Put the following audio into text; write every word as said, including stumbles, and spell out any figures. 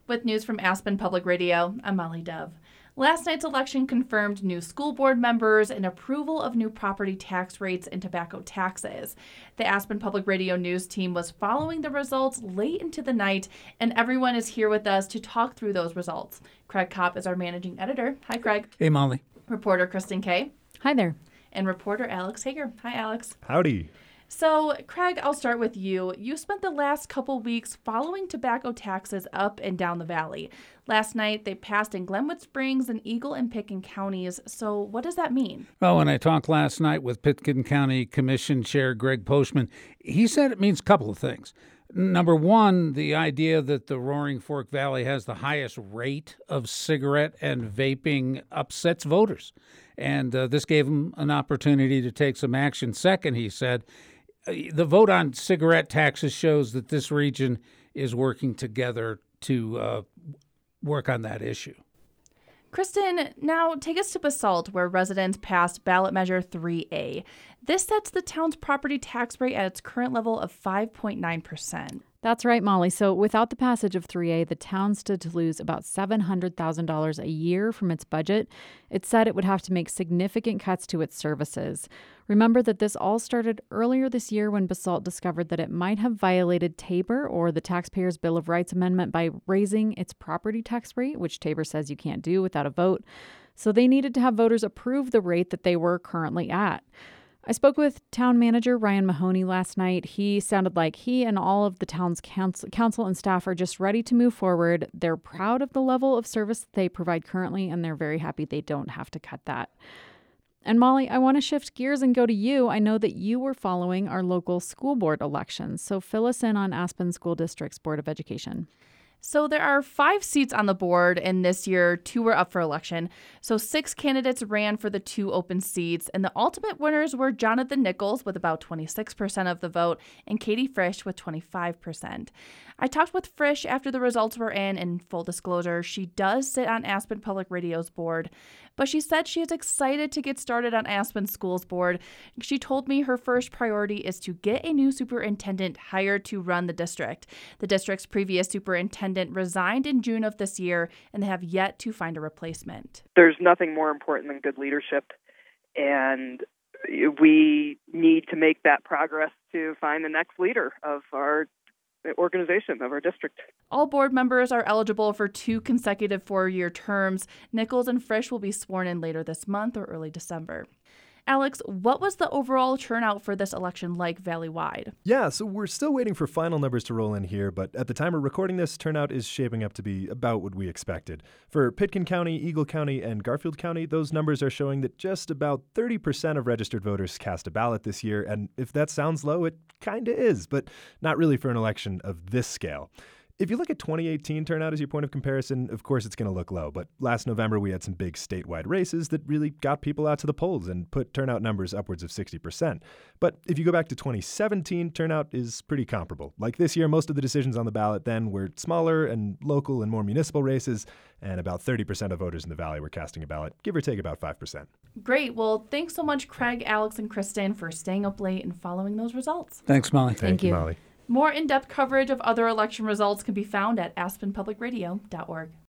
With news from Aspen Public Radio, I'm Molly Dove. Last night's election confirmed new school board members and approval of new property tax rates and tobacco taxes. The Aspen Public Radio news team was following the results late into the night, and everyone is here with us to talk through those results. Craig Kopp is our managing editor. Hi, Craig. Hey, Molly. Reporter Kristen Kay. Hi there. And reporter Alex Hager. Hi, Alex. Howdy. So, Craig, I'll start with you. You spent the last couple weeks following tobacco taxes up and down the valley. Last night, they passed in Glenwood Springs and Eagle and Pitkin counties. So what does that mean? Well, when I talked last night with Pitkin County Commission Chair Greg Postman, he said it means a couple of things. Number one, the idea that the Roaring Fork Valley has the highest rate of cigarette and vaping upsets voters. And uh, this gave them an opportunity to take some action. Second, he said, the vote on cigarette taxes shows that this region is working together to uh, work on that issue. Kristen, now take us to Basalt, where residents passed ballot measure three A. This sets the town's property tax rate at its current level of five point nine percent. That's right, Molly. So without the passage of three A, the town stood to lose about seven hundred thousand dollars a year from its budget. It said it would have to make significant cuts to its services. Remember that this all started earlier this year when Basalt discovered that it might have violated Tabor, or the Taxpayers' Bill of Rights Amendment, by raising its property tax rate, which Tabor says you can't do without a vote. So they needed to have voters approve the rate that they were currently at. I spoke with town manager Ryan Mahoney last night. He sounded like he and all of the town's council, council and staff are just ready to move forward. They're proud of the level of service they provide currently, and they're very happy they don't have to cut that. And Molly, I want to shift gears and go to you. I know that you were following our local school board elections, so fill us in on Aspen School District's Board of Education. So there are five seats on the board, and this year, two were up for election. So six candidates ran for the two open seats, and the ultimate winners were Jonathan Nichols with about twenty-six percent of the vote and Katie Frisch with twenty-five percent. I talked with Frisch after the results were in, and full disclosure, she does sit on Aspen Public Radio's board, but she said she is excited to get started on Aspen Schools Board. She told me her first priority is to get a new superintendent hired to run the district. The district's previous superintendent resigned in June of this year, and they have yet to find a replacement. There's nothing more important than good leadership, and we need to make that progress to find the next leader of our organization, of our district. All board members are eligible for two consecutive four-year terms. Nichols and Frisch will be sworn in later this month or early December. Alex, what was the overall turnout for this election like valley-wide? Yeah, so we're still waiting for final numbers to roll in here, but at the time of recording this, turnout is shaping up to be about what we expected. For Pitkin County, Eagle County, and Garfield County, those numbers are showing that just about thirty percent of registered voters cast a ballot this year, and if that sounds low, it kinda is, but not really for an election of this scale. If you look at twenty eighteen turnout as your point of comparison, of course it's going to look low. But last November, we had some big statewide races that really got people out to the polls and put turnout numbers upwards of sixty percent. But if you go back to twenty seventeen, turnout is pretty comparable. Like this year, most of the decisions on the ballot then were smaller and local and more municipal races, and about thirty percent of voters in the Valley were casting a ballot, give or take about five percent. Great. Well, thanks so much, Craig, Alex, and Kristen, for staying up late and following those results. Thanks, Molly. Thank, Thank you, you, Molly. More in-depth coverage of other election results can be found at aspen public radio dot org.